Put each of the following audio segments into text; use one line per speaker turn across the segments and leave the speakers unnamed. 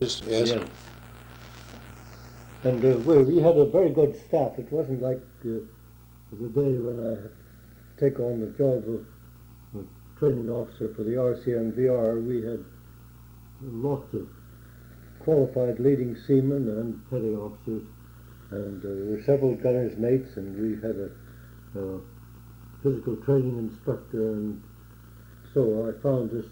Yes.
Yes. And we had a very good staff. It wasn't like the day when I take on the job of training officer for the RCNVR. We had lots of qualified leading seamen and petty officers, and there were several gunner's mates, and we had a physical training instructor, and so I found this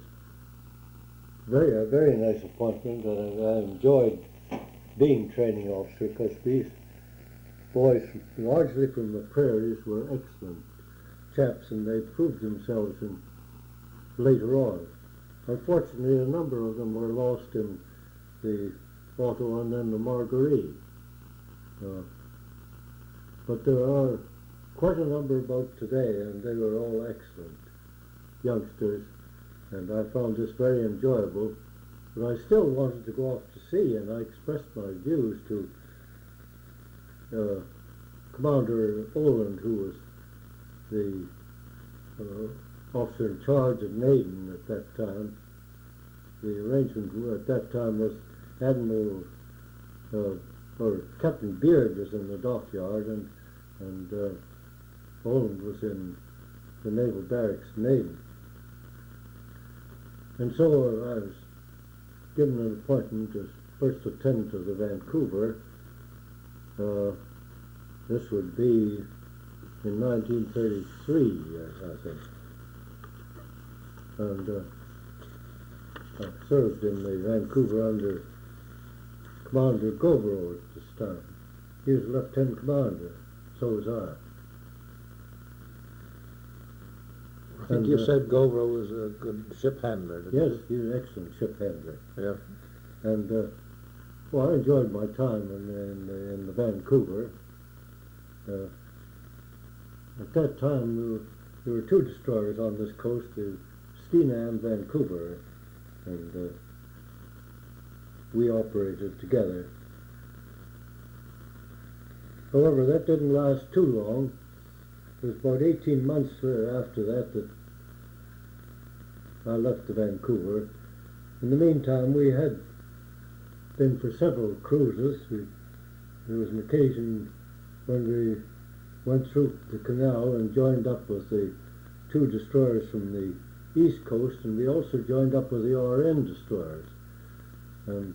a very nice appointment, and I enjoyed being training officer because these boys, largely from the prairies, were excellent chaps, and they proved themselves in later on. Unfortunately, a number of them were lost in the Otto and then the Marguerite. But there are quite a number about today, and they were all excellent youngsters, and I found this very enjoyable. But I still wanted to go off to sea, and I expressed my views to Commander Oland, who was the officer in charge of Naden at that time. The arrangement at that time was Admiral or Captain Beard was in the dockyard, and Oland was in the Naval Barracks Naden. And so I was given an appointment as first lieutenant of the Vancouver. This would be in 1933, I think. And I served in the Vancouver under Commander Govero at this time. He was lieutenant commander, so was I.
I think you said Govero was a good ship handler.
Yes, he was an excellent ship handler.
Yeah.
And well, I enjoyed my time in the Vancouver. At that time, there were two destroyers on this coast, the Stina and Vancouver, and we operated together. However, that didn't last too long. It was about 18 months after that I left the Vancouver. In the meantime, we had been for several cruises. There was an occasion when we went through the canal and joined up with the two destroyers from the east coast, and we also joined up with the RN destroyers. And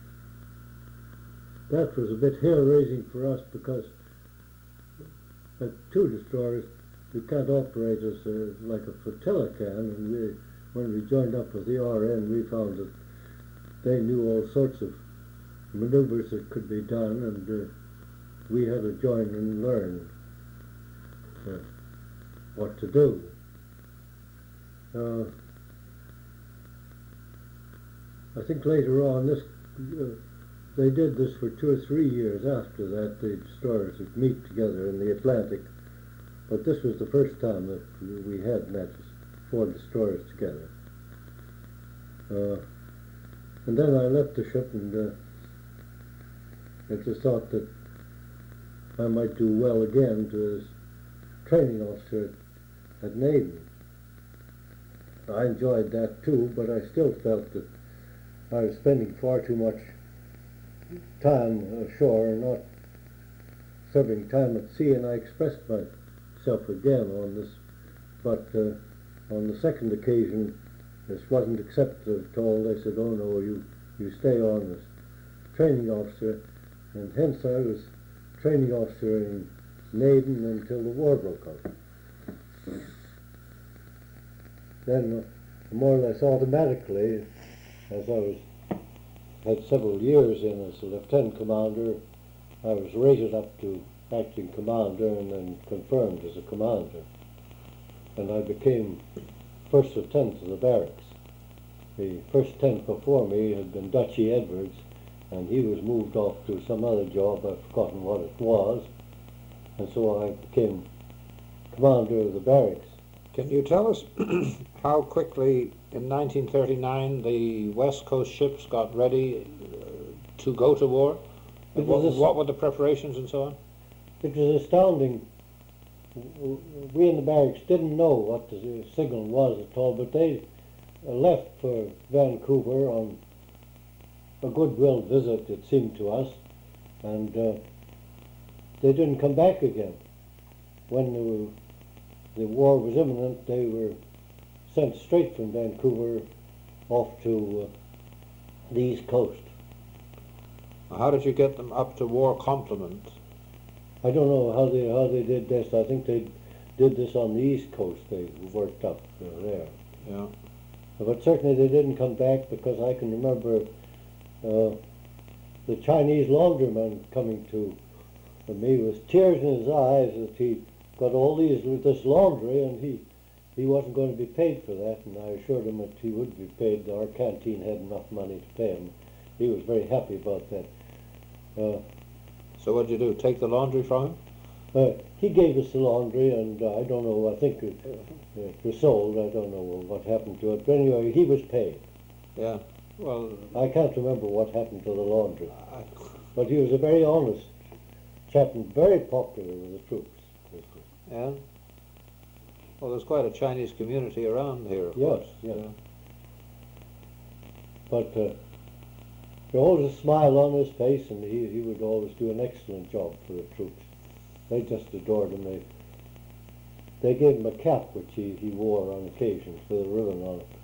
that was a bit hair-raising for us because at two destroyers we can't operate as like a flotilla can, and when we joined up with the RN, we found that they knew all sorts of maneuvers that could be done, and we had to join and learn what to do. I think later on they did this for 2 or 3 years after that. The destroyers would meet together in the Atlantic, but this was the first time that we had met 4 destroyers together. And then I left the ship, and I just thought that I might do well again as training officer at Naden. I enjoyed that too, but I still felt that I was spending far too much time ashore and not serving time at sea, and I expressed myself again on this, but on the second occasion this wasn't accepted at all. They said, "Oh no, you stay on as training officer," and hence I was training officer in Naden until the war broke out. Then more or less automatically, as I had several years in as a lieutenant commander, I was rated up to acting commander and then confirmed as a commander. And I became first lieutenant of the barracks. The first lieutenant before me had been Dutchy Edwards, and he was moved off to some other job. I've forgotten what it was, and so I became commander of the barracks.
Can you tell us how quickly in 1939 the West Coast ships got ready to go to war? What were the preparations and so on?
It was astounding. We in the barracks didn't know what the signal was at all, but they left for Vancouver on a goodwill visit, it seemed to us, and they didn't come back again. When the war was imminent, they were sent straight from Vancouver off to the East Coast.
How did you get them up to war complement?
I don't know how they did this. I think they did this on the East Coast. They worked up there.
Yeah.
But certainly they didn't come back, because I can remember the Chinese laundryman coming to me with tears in his eyes that he got all this laundry, and he wasn't going to be paid for that, and I assured him that he would be paid. Our canteen had enough money to pay him. He was very happy about that.
So what did you do, take the laundry from him?
He gave us the laundry, and I don't know, I think it was sold. I don't know what happened to it. But anyway, he was paid.
Yeah. Well,
I can't remember what happened to the laundry. But he was a very honest chap and very popular with the troops.
yeah. Well, there's quite a Chinese community around here, of
Yes,
course.
yes. But he always a smile on his face, and he would always do an excellent job for the troops. They just adored him. They gave him a cap which he wore on occasions with a ribbon on it.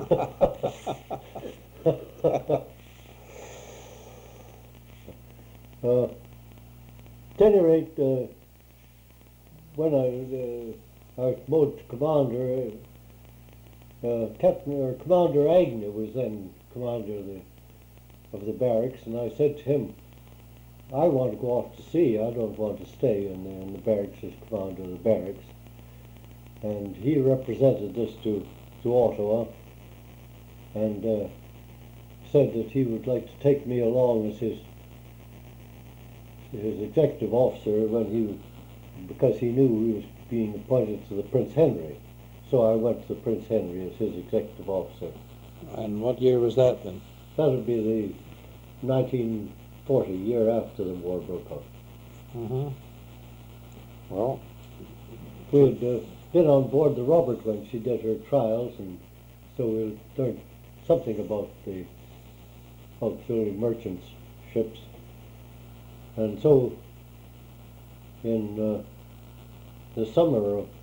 At any rate, when I was promoted to commander, Commander Agnew was then commander of the barracks, and I said to him, I want to go off to sea. I don't want to stay in the barracks as commander of the barracks. And he represented this to Ottawa, and said that he would like to take me along as his executive officer because he knew he was being appointed to the Prince Henry. So I went to the Prince Henry as his executive officer.
And what year was that then?
That would be the 1940, year after the war broke out.
Mm-hmm. Well,
We had been on board the Robert when she did her trials, and so we learned something about the auxiliary merchant ships. And so in the summer of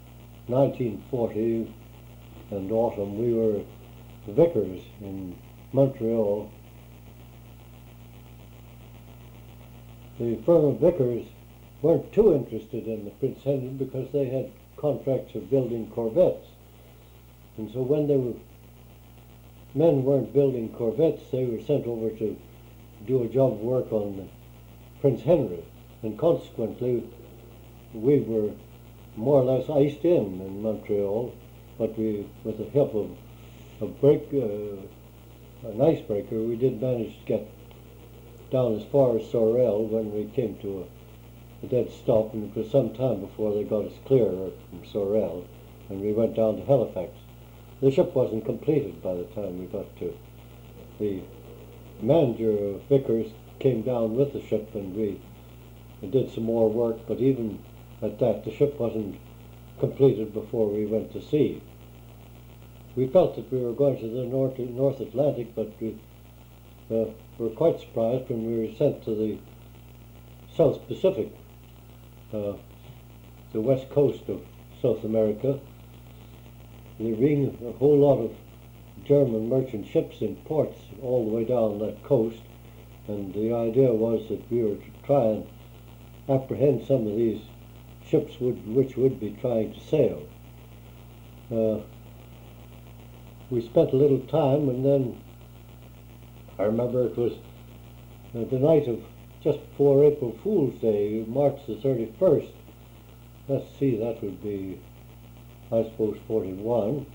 1940 and autumn, we were vicars in Montreal. The firm of vicars weren't too interested in the Prince Henry because they had contracts for building corvettes. And so when men weren't building corvettes, they were sent over to do a job of work on the Prince Henry. And consequently, we were more or less iced in Montreal, but with the help of an icebreaker, we did manage to get down as far as Sorel when we came to a dead stop, and it was some time before they got us clear from Sorel, and we went down to Halifax. The ship wasn't completed by the time we got to. The manager of Vickers came down with the ship, and we did some more work, but even at that, the ship wasn't completed before we went to sea. We felt that we were going to the North Atlantic, but we were quite surprised when we were sent to the South Pacific, the west coast of South America. There being a whole lot of German merchant ships in ports all the way down that coast, and the idea was that we were to try and apprehend some of these ships which would be trying to sail. We spent a little time, and then I remember it was the night of just before April Fool's Day, March the 31st. Let's see, that would be, I suppose, 41.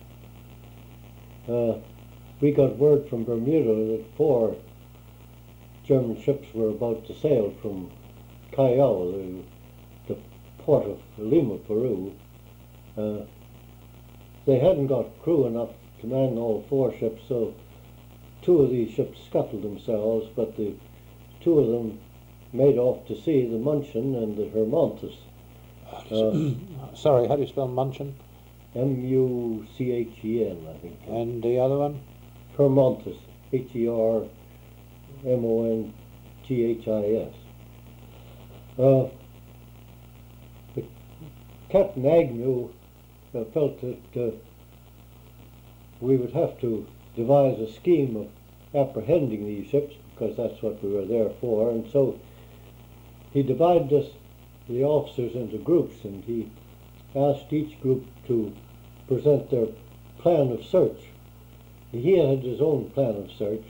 We got word from Bermuda that 4 German ships were about to sail from Callao, the port of Lima, Peru. They hadn't got crew enough to man all 4 ships, so 2 of these ships scuttled themselves, but the 2 of them made off to sea, the Munchen and the Hermonthis.
Sorry, how do you spell Munchen?
Muchen, I think.
And the other one?
Hermonthis, Hermonthis. Monghis. The Captain Agnew felt that we would have to devise a scheme of apprehending these ships because that's what we were there for, and so he divided us, the officers, into groups, and he asked each group to present their plan of search. He had his own plan of search.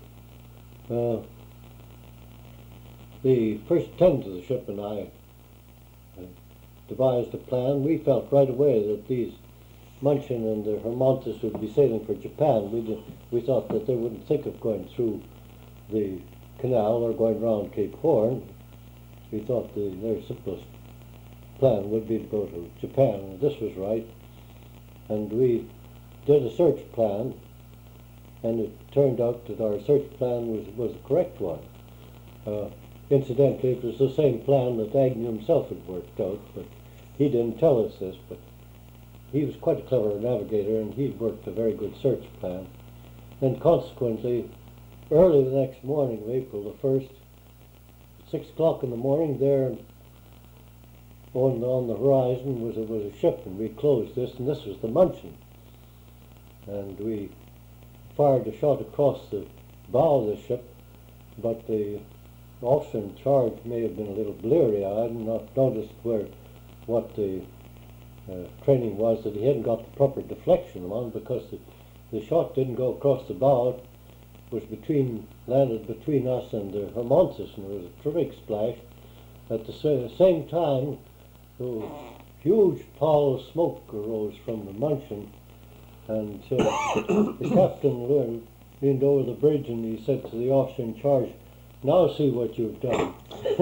The first lieutenant of the ship and I devised a plan. We felt right away that these Munchen and the Hermonthis would be sailing for Japan. We thought that they wouldn't think of going through the canal or going round Cape Horn. We thought their simplest plan would be to go to Japan, and this was right. And we did a search plan, and it turned out that our search plan was the correct one. Incidentally, it was the same plan that Agnew himself had worked out, but he didn't tell us this, but he was quite a clever navigator, and he'd worked a very good search plan. And consequently, early the next morning of April the 1st, 6 o'clock in the morning, there on the horizon was a ship, and we closed this, and this was the Munchen. And we fired a shot across the bow of the ship, but the officer in charge may have been a little bleary-eyed and not noticed what the training was, that he hadn't got the proper deflection on, because the shot didn't go across the bow. It was landed between us and the Hermonthis, and there was a terrific splash. At the same time, a huge pall of smoke arose from the Munchen, and the captain leaned over the bridge and he said to the officer in charge, "Now see what you've done."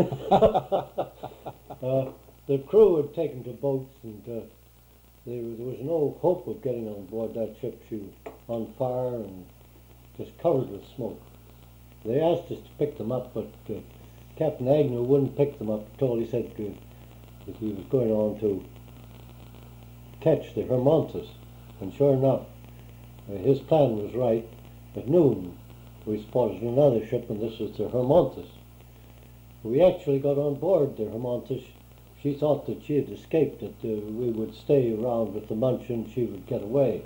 The crew had taken to boats, and there was no hope of getting on board that ship. She was on fire and just covered with smoke. They asked us to pick them up, but Captain Agnew wouldn't pick them up at all. He said that he was going on to catch the Hermonthis, and sure enough, his plan was right. At noon, we spotted another ship, and this was the Hermonthis. We actually got on board the Hermonthis. She thought that she had escaped, that we would stay around with the Munchen, she would get away.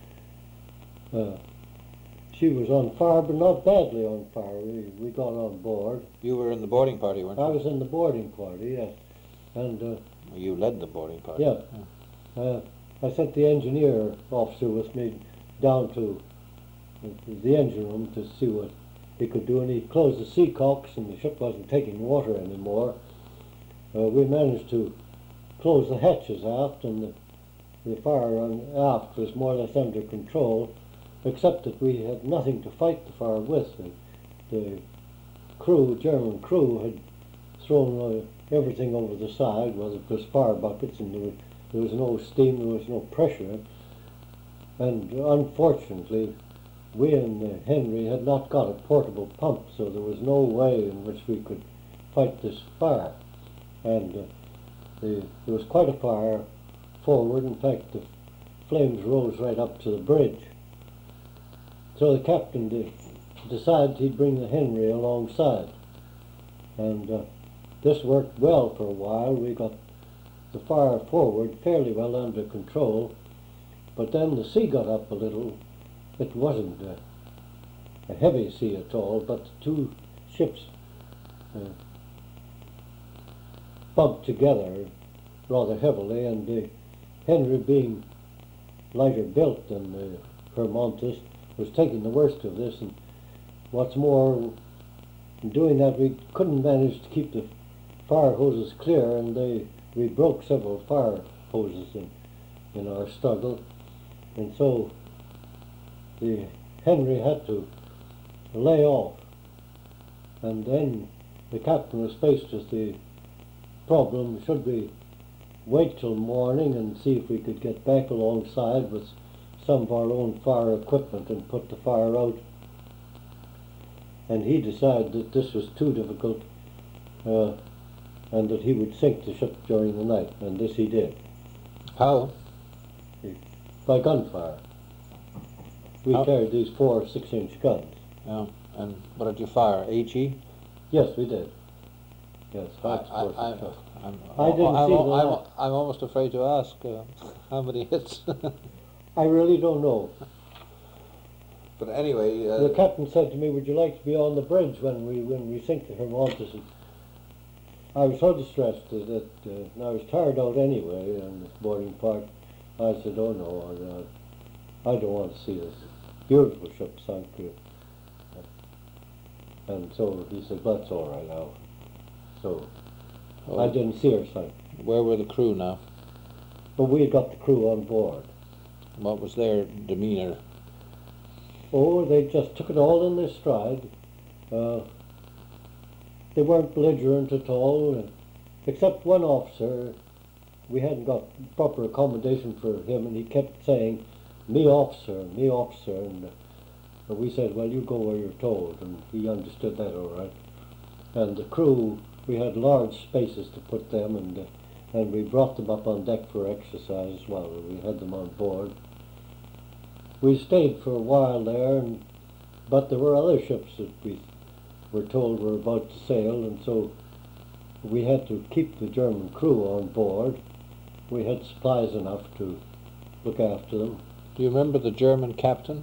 She was on fire, but not badly on fire. We got on board.
You were in the boarding party, weren't you?
I was in the boarding party, yes. And
you led the boarding party.
Yeah. I sent the engineer officer with me down to the engine room to see what he could do, and he closed the sea cocks, and the ship wasn't taking water anymore. We managed to close the hatches aft, and the fire aft was more or less under control, except that we had nothing to fight the fire with. The German crew had thrown everything over the side, whether it was fire buckets, and there was no steam, there was no pressure. And unfortunately, we and Henry had not got a portable pump, so there was no way in which we could fight this fire. And there was quite a fire forward. In fact, the flames rose right up to the bridge. So the captain decided he'd bring the Henry alongside. And this worked well for a while. We got the fire forward fairly well under control, but then the sea got up a little. It wasn't a heavy sea at all, but the two ships bumped together rather heavily, and the Henry, being lighter built than the Hermonthis, was taking the worst of this. And what's more, in doing that, we couldn't manage to keep the fire hoses clear, and we broke several fire hoses in our struggle, and so the Henry had to lay off. And then the captain was faced with the problem: should we wait till morning and see if we could get back alongside with some of our own fire equipment and put the fire out? And he decided that this was too difficult, and that he would sink the ship during the night, and this he did.
How?
By gunfire. We carried these 4 6-inch guns.
Yeah. And what did you fire? HE?
Yes, we did. Yes,
I,
high explosive
I,
shells.
I'm,
I didn't
I'm,
see the
I'm,
last.
I'm almost afraid to ask how many hits.
I really don't know.
But anyway,
The captain said to me, "Would you like to be on the bridge when we sink the Hermonthis?" I was so distressed that and I was tired out anyway on this boarding part. I said, "Oh no, I don't want to see this beautiful ship sunk." And so he said, "That's all right now." So I didn't see her sink.
Where were the crew now?
But we had got the crew on board.
What was their demeanour?
Oh, they just took it all in their stride. They weren't belligerent at all, except one officer. We hadn't got proper accommodation for him, and he kept saying, me officer," and we said, "Well, you go where you're told," and he understood that all right. And the crew, we had large spaces to put them, and we brought them up on deck for exercise while we had them on board. We stayed for a while there, but there were other ships that we were told were about to sail, and so we had to keep the German crew on board. We had supplies enough to look after them.
Do you remember the German captain?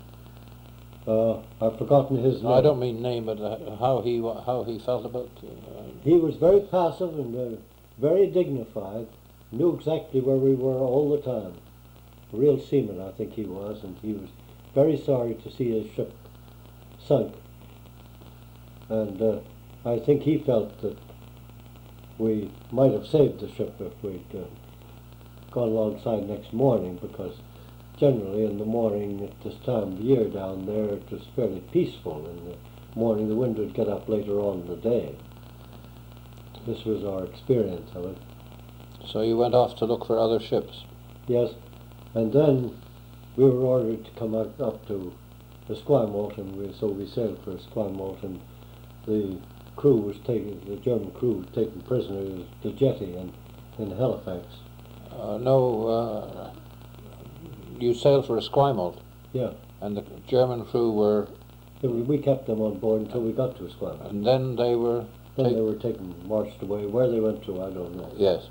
I've forgotten his name.
No, I don't mean name, but how he felt about.
He was very passive and very dignified. Knew exactly where we were all the time. A real seaman, I think he was, and he was very sorry to see his ship sunk. And I think he felt that we might have saved the ship if we'd gone alongside next morning, because generally in the morning at this time of year down there it was fairly peaceful. In the morning the wind would get up later on in the day. This was our experience of it.
So you went off to look for other ships?
Yes, and then we were ordered to come up to Esquimalt, and so we sailed for Esquimalt, and the German crew was taken prisoner at the jetty in Halifax.
No, you sailed for Esquimalt?
Yeah.
And the German crew were?
We kept them on board until we got to Esquimalt.
And then they were?
Then they were marched away. Where they went to, I don't know.
Yes.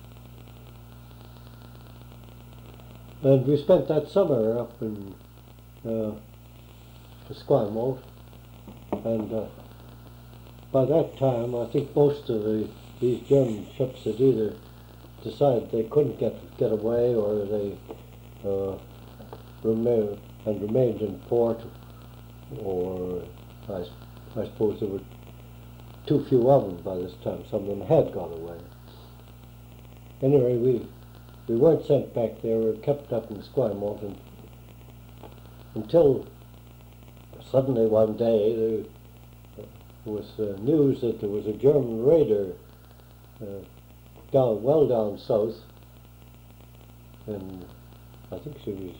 And we spent that summer up in Esquimalt, and by that time I think most of these German ships had either decided they couldn't get away, or they remained in port, or I suppose there were too few of them by this time. Some of them had gone away. Anyway, we weren't sent back there. We were kept up in Esquimalt until suddenly one day there was news that there was a German raider down south, and I think she was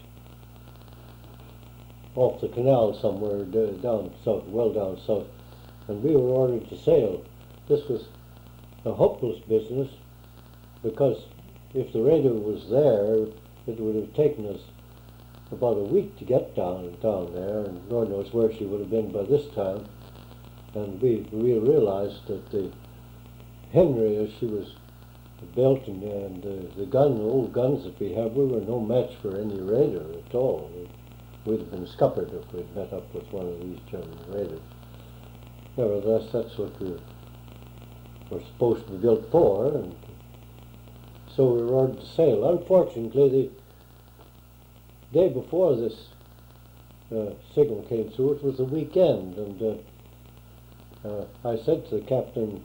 off the canal somewhere down south, well down south, and we were ordered to sail. This was a hopeless business, because if the raider was there, it would have taken us about a week to get down there, and Lord knows where she would have been by this time. And we realized that the Henry, as she was built, and the old guns that we have, we were no match for any raider at all. We'd have been scuppered if we'd met up with one of these German raiders. Nevertheless, that's what we were supposed to be built for, and so we were ordered to sail. Unfortunately, the day before this signal came through, it was a weekend, and I said to the captain,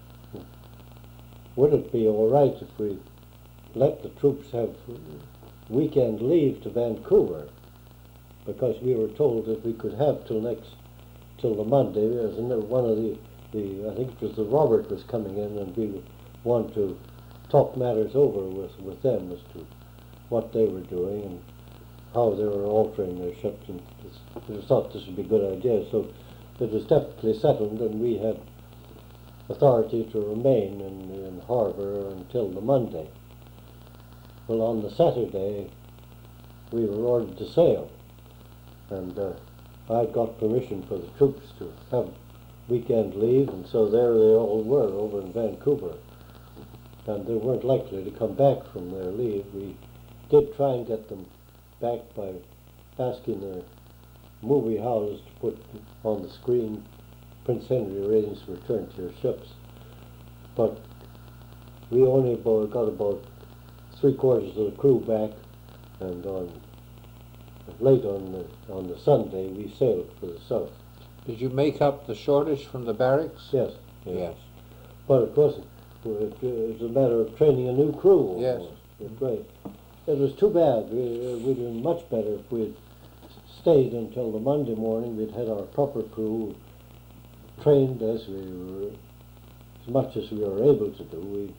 would it be all right if we let the troops have weekend leave to Vancouver? Because we were told that we could have till the Monday, as one of the I think it was the Robert was coming in, and we want to talk matters over with them as to what they were doing and how they were altering their ships, and we thought this would be a good idea. So it was definitely settled, and we had authority to remain in harbour until the Monday. Well, on the Saturday we were ordered to sail, and I'd got permission for the troops to have weekend leave, and so there they all were over in Vancouver. And they weren't likely to come back from their leave. We did try and get them back by asking their movie houses to put on the screen Prince Henry ratings return to your ships. But we only got about 3/4 of the crew back, and late on the Sunday we sailed for the south.
Did you make up the shortage from the barracks?
Yes.
Yes.
But of course it was a matter of training a new crew. Almost.
Yes.
Right. It was too bad. We'd been much better if we'd stayed until the Monday morning. We'd had our proper crew trained as much as we were able to do.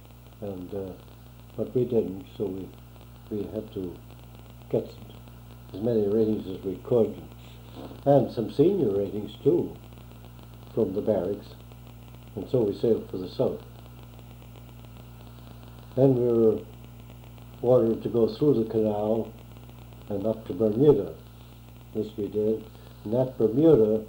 But we didn't, so we had to get as many ratings as we could, and some senior ratings too from the barracks, and so we sailed for the south. Then we were ordered to go through the canal and up to Bermuda. This we did. And at Bermuda,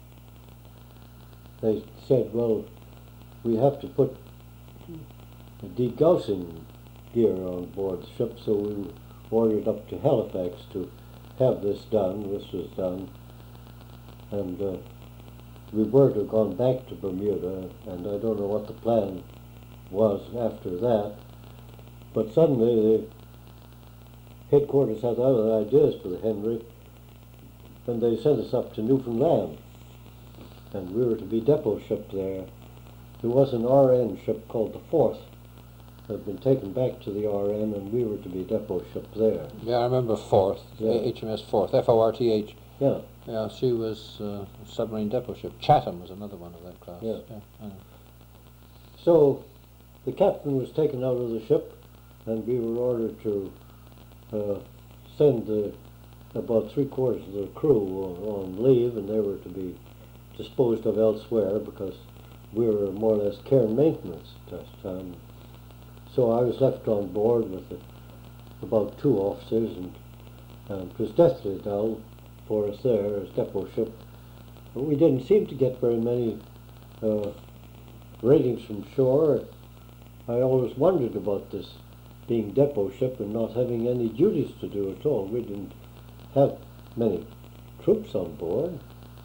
they said, well, we have to put degaussing gear on board the ship, so we were ordered up to Halifax to have this done. This was done. And we were to have gone back to Bermuda, and I don't know what the plan was after that. But suddenly the headquarters had other ideas for the Henry, and they sent us up to Newfoundland, and we were to be depot ship there. There was an RN ship called the Forth that had been taken back to the RN, and we were to be depot ship there.
Yeah, I remember Forth,
Yeah.
HMS Forth, Forth.
Yeah.
Yeah, she was a submarine depot ship. Chatham was another one of that class.
Yeah.
I know.
So the captain was taken out of the ship, and we were ordered to send about 3/4 of the crew on leave, and they were to be disposed of elsewhere because we were more or less care and maintenance at that time. So I was left on board with about 2 officers, and it was deathly dull for us there as depot ship. But we didn't seem to get very many ratings from shore. I always wondered about this being depot ship and not having any duties to do at all. We didn't have many troops on board.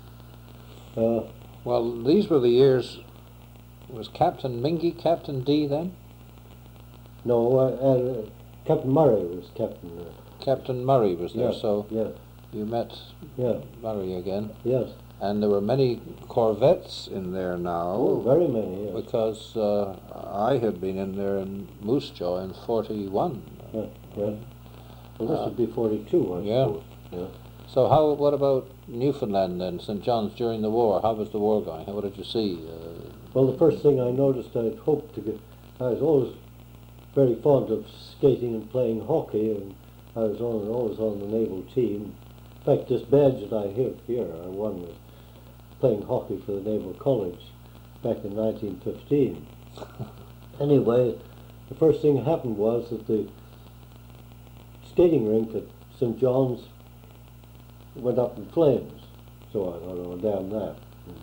Well, these were the years. Was Captain Mingy Captain D then?
No, Captain Murray was captain.
Captain Murray was there,
Yeah,
so
yeah,
you met
yeah,
Murray again.
yes.
And there were many corvettes in there now.
Oh, very many, yes.
Because I had been in there in Moose Jaw in 41.
Yeah, yeah. Well, this would be 42, I
yeah.
suppose. Yeah.
So what about Newfoundland then, St. John's during the war? How was the war going? What did you see?
Well, the first thing I noticed, I'd hoped to get, I was always very fond of skating and playing hockey, and I was always on the naval team. In fact, this badge that I have here, I won with playing hockey for the Naval College back in 1915. Anyway, the first thing that happened was that the skating rink at St. John's went up in flames. So I thought, oh, damn that.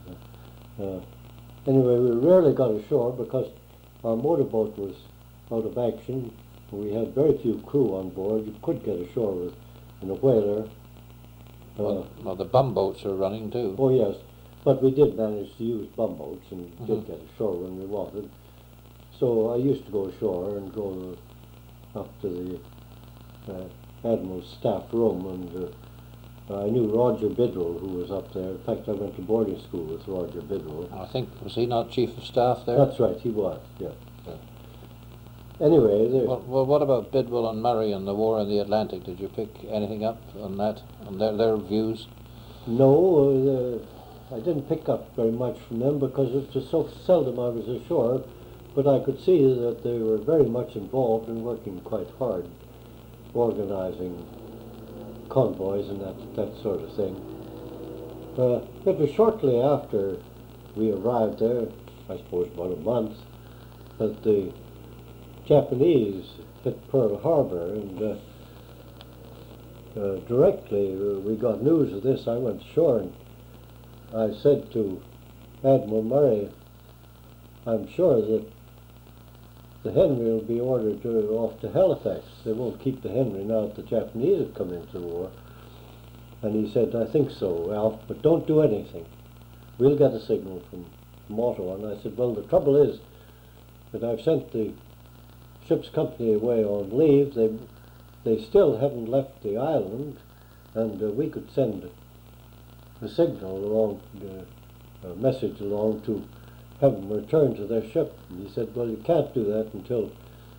Anyway, we rarely got ashore because our motorboat was out of action. We had very few crew on board. You could get ashore in a whaler.
Well, the bumboats were running too.
Oh, yes. But we did manage to use bumboats and did get ashore when we wanted. So I used to go ashore and go up to the Admiral's staff room, and I knew Roger Bidwell, who was up there. In fact, I went to boarding school with Roger Bidwell.
I think, was he not Chief of Staff there?
That's right, he was, yeah. Anyway,
well, what about Bidwell and Murray and the war in the Atlantic? Did you pick anything up on that, on their views?
no, I didn't pick up very much from them because it was so seldom I was ashore, but I could see that they were very much involved and working quite hard, organizing convoys and that sort of thing. It was shortly after we arrived there, I suppose about a month, that the Japanese hit Pearl Harbor, and directly we got news of this, I went ashore and I said to Admiral Murray, I'm sure that the Henry will be ordered off to Halifax. They won't keep the Henry now that the Japanese have come into the war. And he said, I think so, Alf, but don't do anything. We'll get a signal from Ottawa. And I said, well, the trouble is that I've sent the ship's company away on leave. They still haven't left the island, and we could send a signal along, a message along to have them return to their ship. And he said, well, you can't do that until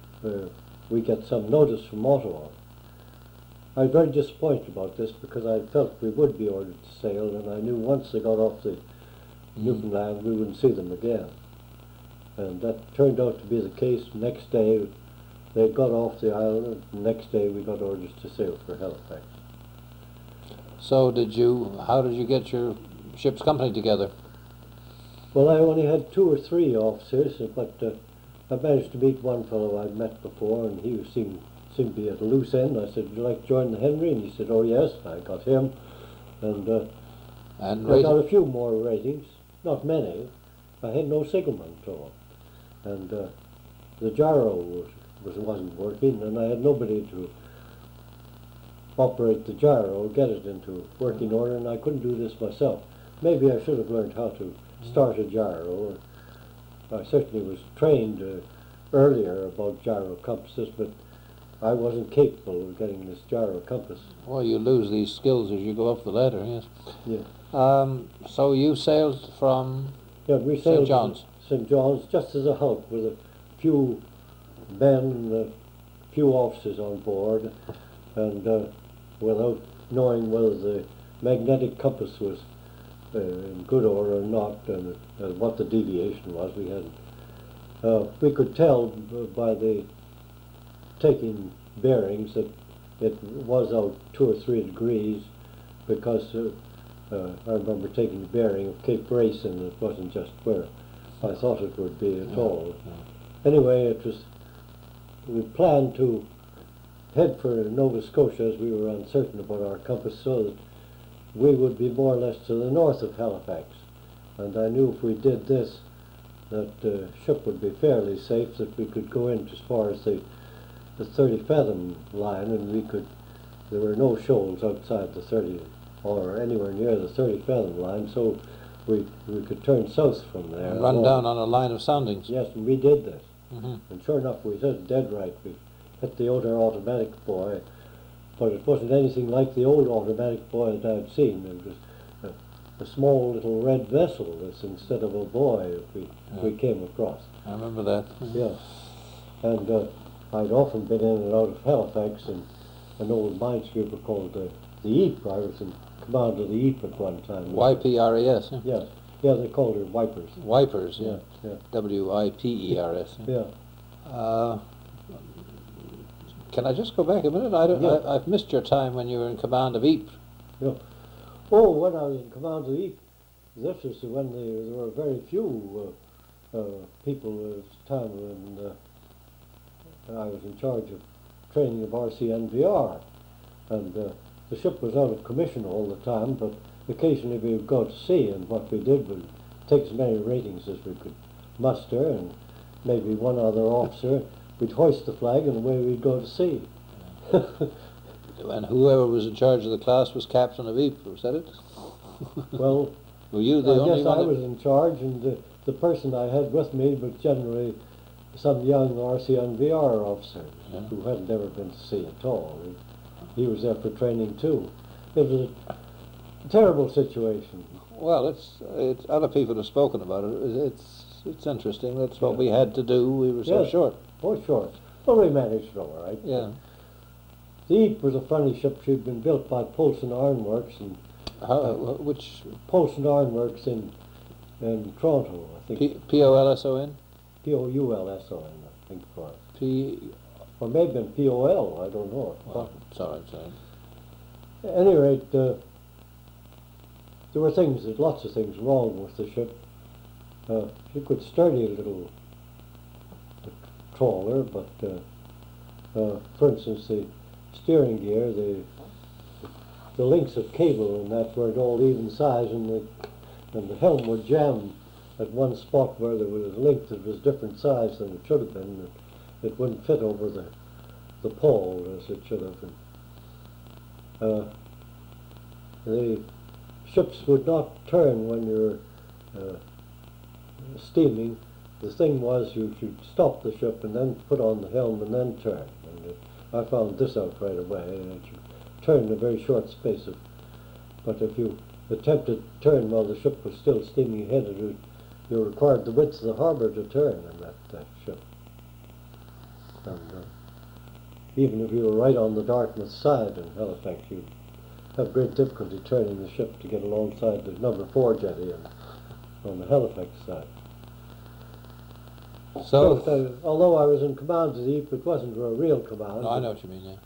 we get some notice from Ottawa. I was very disappointed about this because I felt we would be ordered to sail, and I knew once they got off the Newfoundland we wouldn't see them again. And that turned out to be the case. Next day they got off the island, and the next day we got orders to sail for Halifax.
So how did you get your ship's company together?
Well, I only had 2 or 3 officers, but I managed to meet one fellow I'd met before, and he seemed to be at a loose end. I said, would you like to join the Henry? And he said, oh yes. I got him, and I got a few more ratings, not many. I had no signalman at all, and the gyro wasn't working, and I had nobody to operate the gyro, get it into working order, and I couldn't do this myself. Maybe I should have learned how to start a gyro. I certainly was trained earlier about gyro compasses, but I wasn't capable of getting this gyro compass.
Well, you lose these skills as you go up the ladder, yes.
Yeah.
So you sailed from
we sailed
St. John's?
St. John's just as a hulk with a few men and a few officers on board, and without knowing whether the magnetic compass was in good order or not, and what the deviation was. We could tell by the taking bearings that it was out 2 or 3 degrees, because I remember taking the bearing of Cape Race, and it wasn't just where I thought it would be at all. Anyway, we planned to head for Nova Scotia, as we were uncertain about our compass, so that we would be more or less to the north of Halifax. And I knew if we did this, that the ship would be fairly safe, that we could go in as far as the 30 fathom line, and there were no shoals outside the 30 or anywhere near the 30 fathom line, so we could turn south from there.
And run down on a line of soundings.
Yes, and we did this. And sure enough, we hit dead right. We hit the Oder automatic buoy, but it wasn't anything like the old automatic buoy that I'd seen. It was a small little red vessel instead of a buoy we came across.
I remember that.
Yeah. And I'd often been in and out of Halifax in an old minesweeper called the Eep. I was in command of the Eep at one time.
YPRES. Yeah.
Yes. Yeah, they called her Wipers.
Wipers, yeah.
Yeah.
WIPERS.
Yeah.
Can I just go back a minute? I've missed your time when you were in command of Eep.
Yeah. Oh, when I was in command of the Eep, this was when there were very few people at the time when I was in charge of training of RCNVR, and the ship was out of commission all the time, but occasionally we would go to sea, and what we did was take as many ratings as we could muster, and maybe one other officer. We'd hoist the flag, and away we'd go to sea.
And whoever was in charge of the class was captain of Eep, was that it?
Well,
were you the only
guess
one?
I was in charge, and the person I had with me was generally some young RCNVR officer who hadn't ever been to sea at all. He was there for training too. It was a terrible situation.
Well, it's other people have spoken about it. It's interesting. That's what we had to do. We were so short.
Oh, sure. Well, we managed it all right.
Yeah.
The Eep was a funny ship. She'd been built by Polson Ironworks, and
which
Polson Ironworks in Toronto, I think.
POLSON?
POULSON, I think for it. Or maybe in POL, I don't know.
Well, sorry.
At any rate, there were lots of things wrong with the ship. She could sturdy a little trawler, but for instance, the steering gear, the the links of cable and that weren't all even size, and the helm would jam at one spot where there was a link that was different size than it should have been. And it wouldn't fit over the pole as it should have. And, the ships would not turn when you're steaming. The thing was you should stop the ship and then put on the helm and then turn. And I found this out right away. And you turn in a very short space of. But if you attempted to turn while the ship was still steaming ahead of you, you required the width of the harbour to turn in that ship. And even if you were right on the Dartmouth side in Halifax, you'd have great difficulty turning the ship to get alongside the number 4 jetty on the Halifax side.
So,
But, although I was in command of the Ypres, it wasn't a real command.
no, I know what you mean, yeah.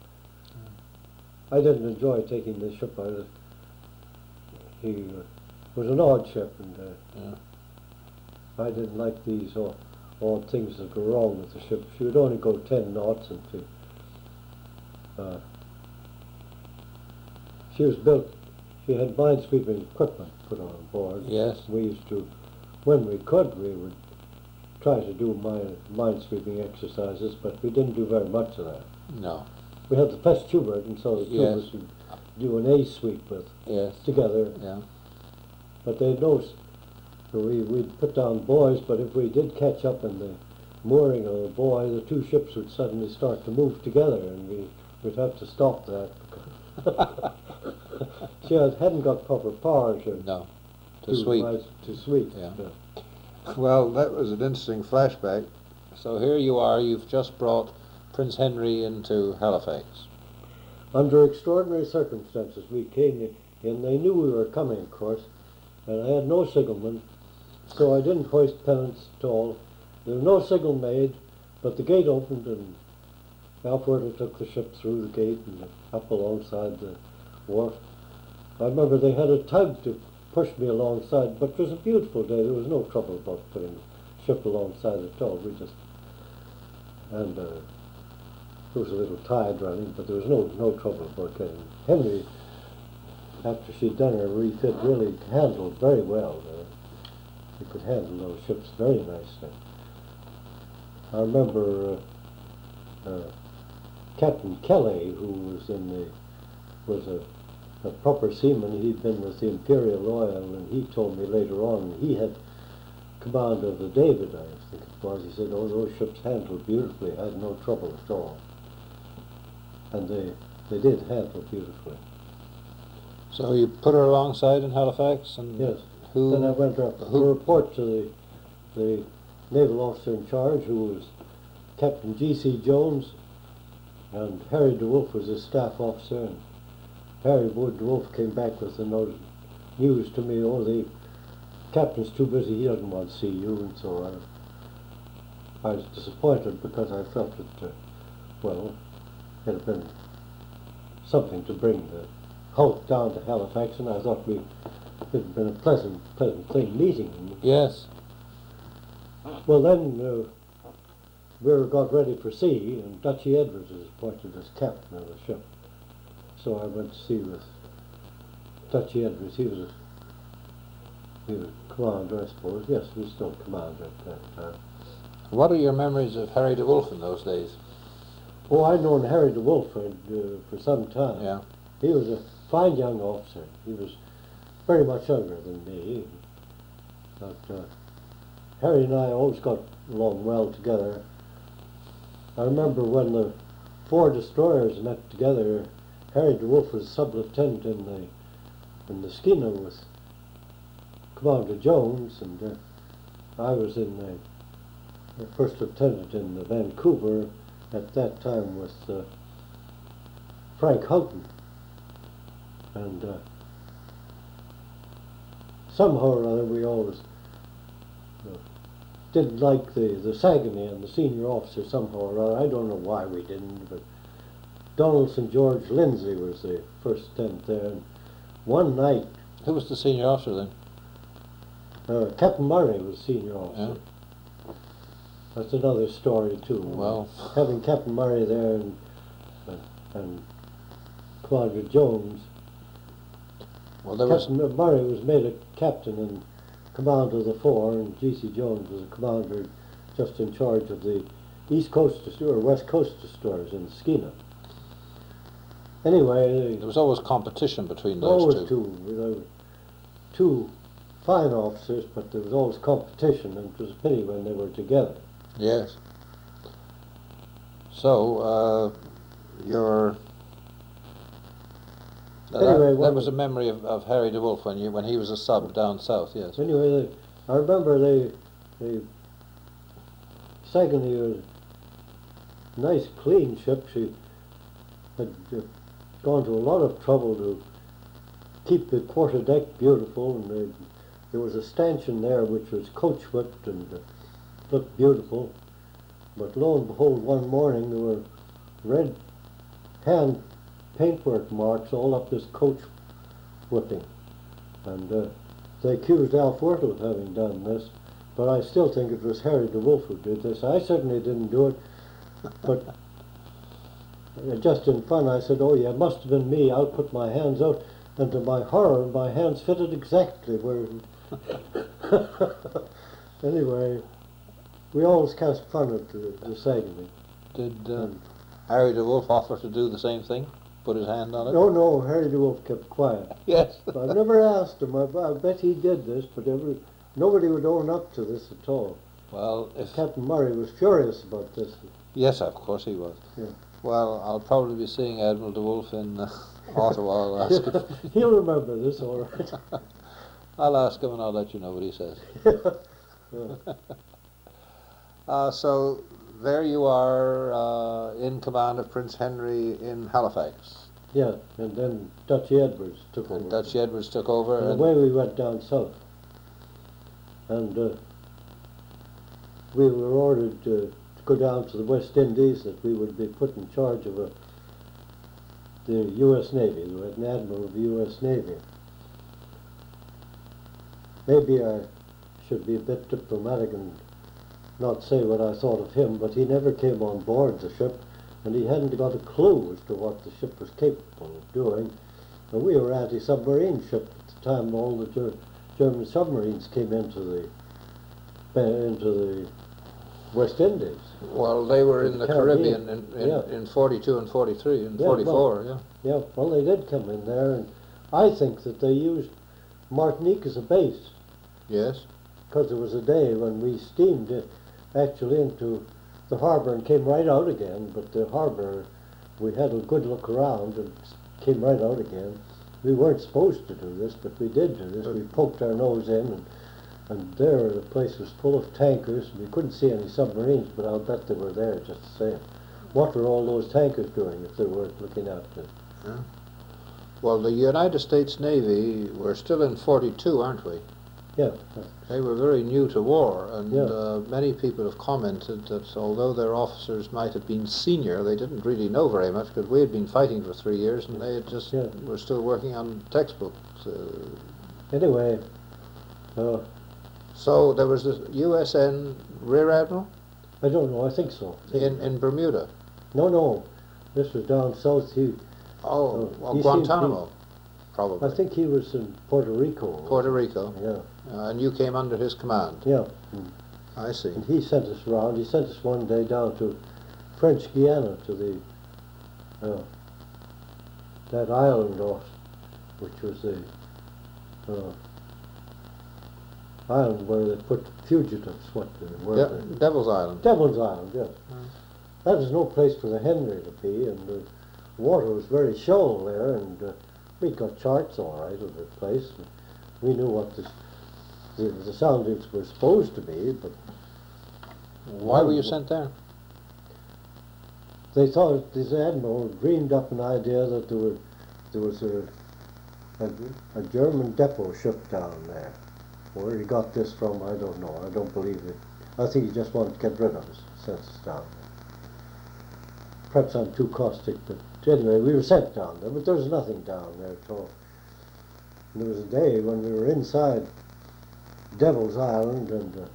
I didn't enjoy taking the ship out. He was an odd ship, and
Yeah.
I didn't like these odd things that go wrong with the ship. She would only go 10 knots, and she was built. She had minesweeping equipment put on board.
Yes.
We used to, when we could, we would try to do minesweeping exercises, but we didn't do very much of that.
No.
We had the Festubert, and so the two of
Yes.
us would do an A sweep with
Yes.
together.
Yeah.
But they know we'd put down buoys, but if we did catch up in the mooring of the buoy, the two ships would suddenly start to move together, and we'd have to stop that. She hadn't got proper power
No. To sweep.
To sweep.
Yeah. Well, that was an interesting flashback. So here you are, you've just brought Prince Henry into Halifax.
Under extraordinary circumstances, we came in. They knew we were coming, of course, and I had no signalman, so I didn't hoist pennants at all. There was no signal made, but the gate opened, and Alfred took the ship through the gate and up alongside the wharf. I remember they had a tug to push me alongside, but it was a beautiful day. There was no trouble about putting the ship alongside at all. And there was a little tide running, but there was no trouble about getting. Henry, after she'd done her refit, really handled very well. He could handle those ships very nicely. I remember Captain Kelly, who was a proper seaman. He'd been with the Imperial Oil, and he told me later on he had command of the David, I think it was. He said, "Oh, those ships handled beautifully. I had no trouble at all." And they did handle beautifully.
So you put her alongside in Halifax, and
Yes.
who?
Then I went up to report to the naval officer in charge, who was Captain G.C. Jones, and Harry DeWolf was his staff officer. And Harry DeWolf came back with the news to me, "Oh, the captain's too busy, he doesn't want to see you," and so on. I was disappointed because I felt that, it had been something to bring the Hulk down to Halifax, and I thought it had been a pleasant thing meeting him.
Yes.
Well, then we got ready for sea, and Dutchy Edwards was appointed as captain of the ship. So I went to sea with Dutchy Edwards. He was commander, I suppose. Yes, he was still commander at that time.
What are your memories of Harry DeWolf in those days?
Oh, I'd known Harry DeWolf for some time.
Yeah.
He was a fine young officer. He was very much younger than me. But Harry and I always got along well together. I remember when the 4 destroyers met together, Harry DeWolf was sub-lieutenant in the Skeena with Commander Jones, and I was in the first lieutenant in the Vancouver at that time with Frank Houghton. And somehow or other we always didn't like the Saguenay and the senior officer somehow or other. I don't know why we didn't, but Donald St. George Lindsay was the first lieutenant there. And one night,
Who was the senior officer then?
Captain Murray was senior officer.
Yeah.
That's another story too.
Well.
Having Captain Murray there and Commander Jones,
Well, there was...
Captain Murray was made a captain in command of the four, and G.C. Jones was a commander just in charge of the East Coast or West Coast destroyers in Skeena. Anyway,
there was always competition between those
always two fine officers, but there was always competition, and it was a pity when they were together.
Yes. So, your...
Anyway,
that was a memory of Harry de Wolf when he was a sub down south, yes.
Anyway, I remember they secondly was a nice clean ship. She had gone to a lot of trouble to keep the quarter deck beautiful, and there was a stanchion there which was coach whipped and looked beautiful. But lo and behold, one morning there were red hand paintwork marks all up this coach whipping, and they accused Alf Wirtle of having done this, but I still think it was Harry de Wolf who did this. I certainly didn't do it, but just in fun I said, oh yeah, it must have been me. I'll put my hands out, and to my horror my hands fitted exactly where anyway, we always cast fun at the Saguenay.
Did Harry de Wolf offer to do the same thing? Put his hand on it?
No, Harry de Wolf kept quiet.
Yes.
I've never asked him. I bet he did this, but nobody would own up to this at all.
Well, if...
Captain Murray was furious about this.
Yes, of course he was.
Yeah.
Well, I'll probably be seeing Admiral de Wolf in Ottawa. I'll ask him.
He'll remember this, all right.
I'll ask him and I'll let you know what he says. So there you are in command of Prince Henry in Halifax.
Yeah, and then Dutchy Edwards took over.
Dutchy Edwards took over.
And away we went down south. And we were ordered to go down to the West Indies, that we would be put in charge of the U.S. Navy. We had an admiral of the U.S. Navy. Maybe I should be a bit diplomatic and not say what I thought of him, but he never came on board the ship, and he hadn't got a clue as to what the ship was capable of doing. And we were anti-submarine ship at the time. All the German submarines came into the West Indies.
Well, they were in the Caribbean
yeah.
in 42 and 43 and 44,
yeah. Yeah, well, they did come in there, and I think that they used Martinique as a base.
Yes.
Because there was a day when we steamed actually into the harbour and came right out again, but the harbour, we had a good look around and came right out again. We weren't supposed to do this, but we did do this. We poked our nose in, and there the place was full of tankers. We couldn't see any submarines, but I'll bet they were there just the same. What were all those tankers doing if they weren't looking at it?
Yeah. Well, the United States Navy, we're still in 42, aren't we?
Yeah.
They were very new to war, and
yeah.
Many people have commented that although their officers might have been senior, they didn't really know very much, because we had been fighting for 3 years and they had just were still working on textbooks.
Anyway.
So there was this USN Rear Admiral?
I don't know, I think so.
In Bermuda?
No. This was down south.
Guantanamo, probably.
I think he was in Puerto Rico.
Puerto Rico?
Yeah.
And you came under his command?
Yeah.
I see.
And he sent us around. He sent us one day down to French Guiana, to that island off, which was the island where they put fugitives.
Devil's Island.
Devil's Island, yes. That was no place for the Henry to be, and the water was very shoal there, and we'd got charts all right of the place. We knew what the soundings were supposed to be, but...
Why were you sent there?
They thought this admiral dreamed up an idea that there was a German depot ship down there. Where he got this from, I don't know. I don't believe it. I think he just wanted to get rid of us, sent us down there. Perhaps I'm too caustic, but anyway, we were sent down there, but there was nothing down there at all. And there was a day when we were inside Devil's Island, and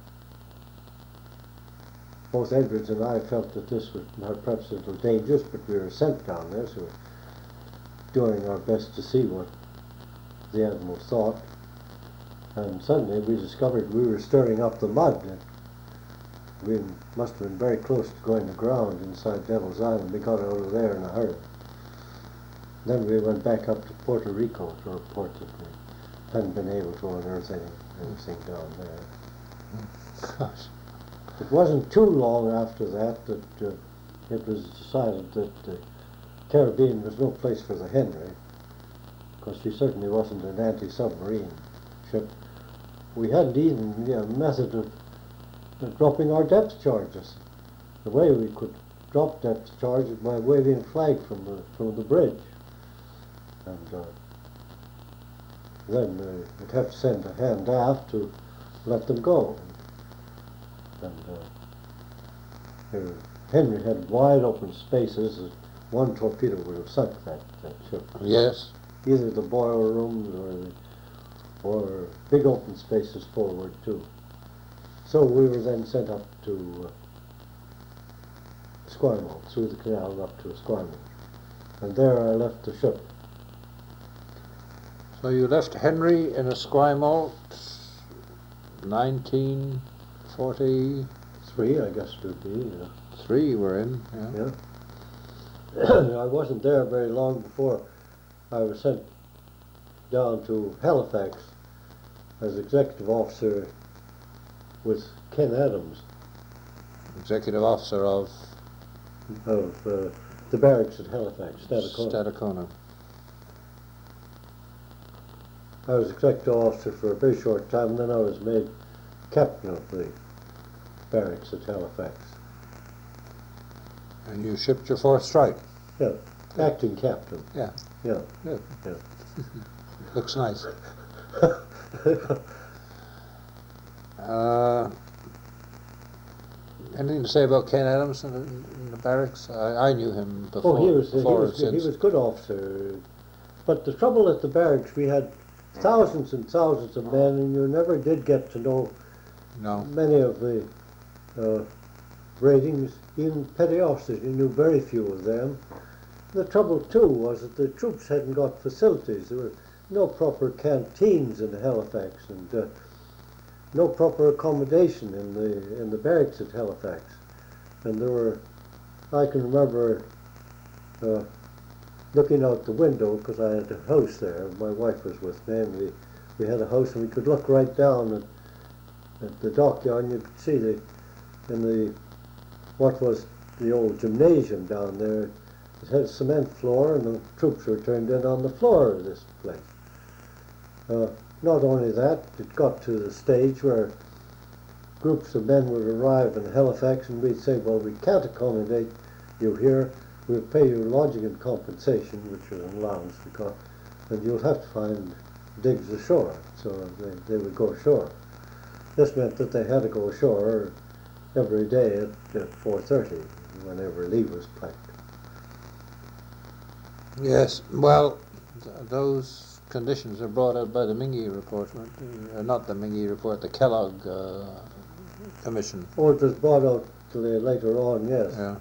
both Edwards and I felt that this was perhaps a little dangerous, but we were sent down there, so we were doing our best to see what the Admiral thought. And suddenly we discovered we were stirring up the mud. And we must have been very close to going aground inside Devil's Island. We got out of there in a hurry. Then we went back up to Puerto Rico to report that we hadn't been able to unearth anything down there.
Gosh.
It wasn't too long after that that it was decided that the Caribbean was no place for the Henry, because she certainly wasn't an anti-submarine ship. We hadn't even a method of dropping our depth charges. The way we could drop depth charges by waving a flag from the bridge. And then we'd have to send a hand aft to let them go. And Henry had wide open spaces that one torpedo would have sunk that ship.
Yes.
Either the boiler rooms or big open spaces forward too. So we were then sent up to Esquimalt, through the canal up to Esquimalt. And there I left the ship.
So you left Henry in Esquimalt 1943,
I guess it would be,
we're in, yeah.
Yeah. I wasn't there very long before I was sent down to Halifax as executive officer with Ken Adams.
Executive officer of
the barracks at Halifax,
Stadacona.
I was executive officer for a very short time, and then I was made captain of the barracks at Halifax.
And you shipped your fourth strike?
Yeah, acting captain.
Yeah.
Yeah.
Good.
Yeah.
Looks nice. Anything to say about Ken Adams in the barracks? I knew him before.
Oh, he was a good officer. But the trouble at the barracks, we had thousands and thousands of men, and you never did get to know many of the ratings, even petty officers. You knew very few of them. The trouble, too, was that the troops hadn't got facilities. There were no proper canteens in Halifax, and no proper accommodation in the barracks at Halifax. And there were, I can remember looking out the window, because I had a house there. My wife was with me, and we had a house, and we could look right down at the dockyard, and you could see what was the old gymnasium down there. It had a cement floor, and the troops were turned in on the floor of this place. Not only that, it got to the stage where groups of men would arrive in Halifax, and we'd say, well, we can't accommodate you here. We'll pay you lodging and compensation, which was an allowance, and you'll have to find digs ashore. So they would go ashore. This meant that they had to go ashore every day at 4:30, whenever leave was packed.
Yes, well, those conditions are brought out by the Mingy report, not the Mingy report, the Kellogg Commission.
Oh, it was brought out later on, yes.
Yeah.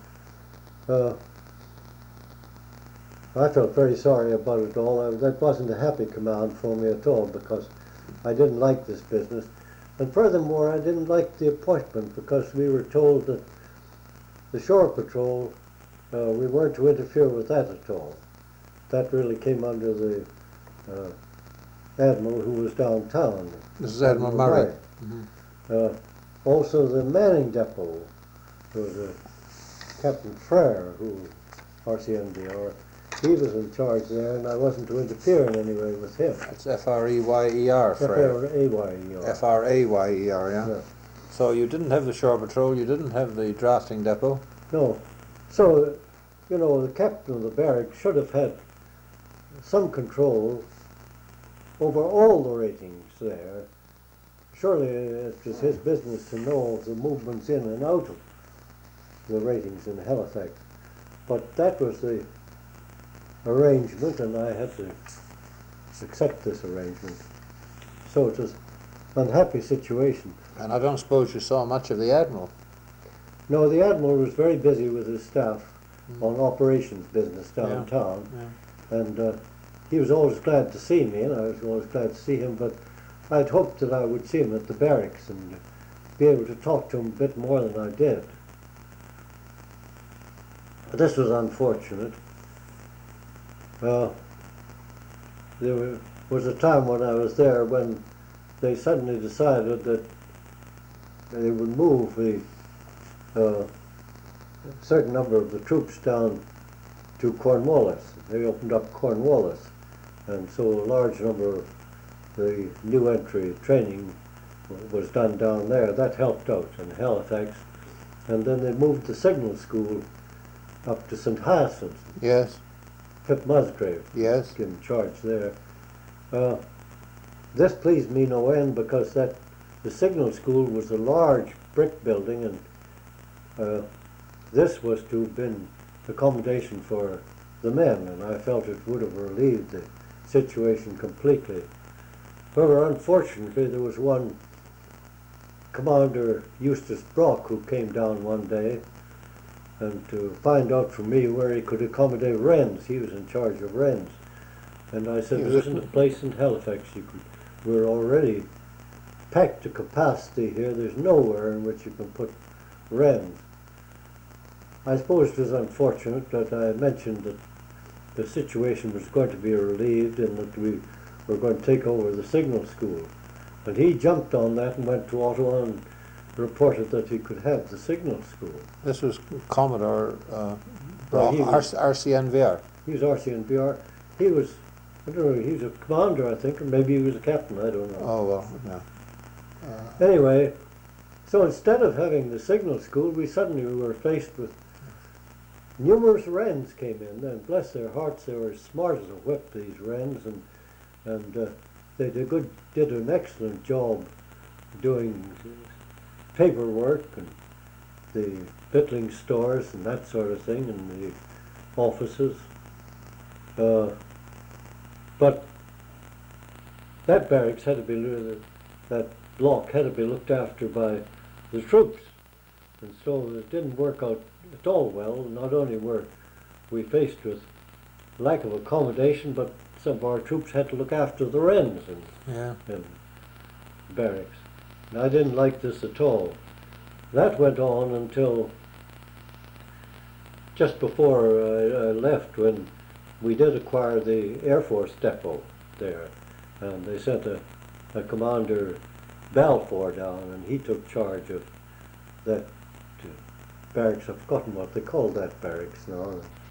I felt very sorry about it all. That wasn't a happy command for me at all, because I didn't like this business. And furthermore, I didn't like the appointment, because we were told that the shore patrol, we weren't to interfere with that at all. That really came under the admiral who was downtown.
This is Admiral Murray.
Mm-hmm. Also the Manning Depot, there was Captain Frere, who RCMDR, he was in charge there, and I wasn't to interfere in any way with him.
That's F-R-E-Y-E-R, Frere.
F-R-A-Y-E-R.
F-R-A-Y-E-R, yeah?
Yeah.
So you didn't have the shore patrol, you didn't have the drafting depot?
No. So, the captain of the barracks should have had some control over all the ratings there. Surely it was his business to know the movements in and out of the ratings in Halifax. But that was the arrangement, and I had to accept this arrangement. So it was an unhappy situation.
And I don't suppose you saw much of the Admiral?
No, the Admiral was very busy with his staff on operations business downtown.
Yeah.
And he was always glad to see me, and I was always glad to see him, but I'd hoped that I would see him at the barracks and be able to talk to him a bit more than I did. But this was unfortunate. There was a time when I was there when they suddenly decided that they would move a certain number of the troops down to Cornwallis. They opened up Cornwallis, and so a large number of the new entry training was done down there. That helped out in Halifax. And then they moved the signal school up to St. Hyacinth.
Yes.
Pip Musgrave
Yes.
in charge there. This pleased me no end because the signal school was a large brick building, and this was to have been accommodation for the men, and I felt it would have relieved the situation completely. However, unfortunately, there was one Commander Eustace Brock who came down one day and to find out from me where he could accommodate Wrens. He was in charge of Wrens. And I said, there isn't a place in Halifax you can. We're already packed to capacity here. There's nowhere in which you can put Wrens. I suppose it was unfortunate that I mentioned that the situation was going to be relieved and that we were going to take over the signal school. And he jumped on that and went to Ottawa and reported that he could have the signal school.
This was Commodore Brock, RCNVR.
He was RCNVR. He was, I don't know, he was a commander, I think, or maybe he was a captain, I don't know.
Oh, well, no.
Anyway, so instead of having the signal school, we suddenly were faced with numerous Wrens came in, and bless their hearts, they were smart as a whip, these Wrens, and they did an excellent job doing paperwork and the victualling stores and that sort of thing, and the offices. But that barracks had to be, that block had to be looked after by the troops, and so it didn't work out at all well. Not only were we faced with lack of accommodation, but some of our troops had to look after the Wrens in barracks. And I didn't like this at all. That went on until just before I left, when we did acquire the Air Force depot there, and they sent a Commander Balfour down, and he took charge of that barracks. I've forgotten what they called that barracks now.